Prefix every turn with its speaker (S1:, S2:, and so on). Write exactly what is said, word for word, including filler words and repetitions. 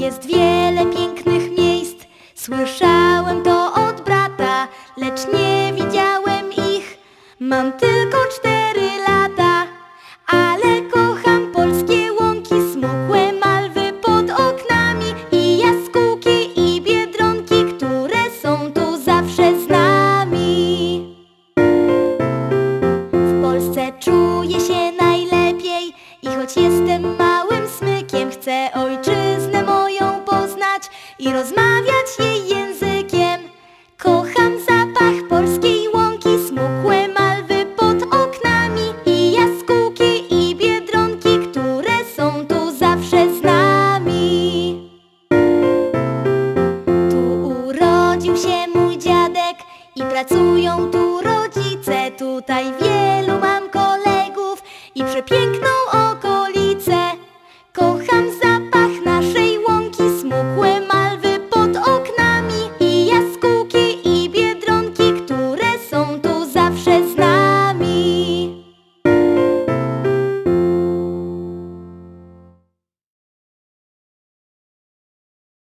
S1: jest wiele pięknych miejsc. Słyszałem to od brata, lecz nie widziałem ich. Mam tylko cztery lata, ale kocham polskie łąki, smukłe malwy pod oknami i jaskółki i biedronki, które są tu zawsze z nami. W Polsce czuję się najlepiej i choć jestem małym smykiem, chcę ojczyznę moją poznać i rozmawiać jej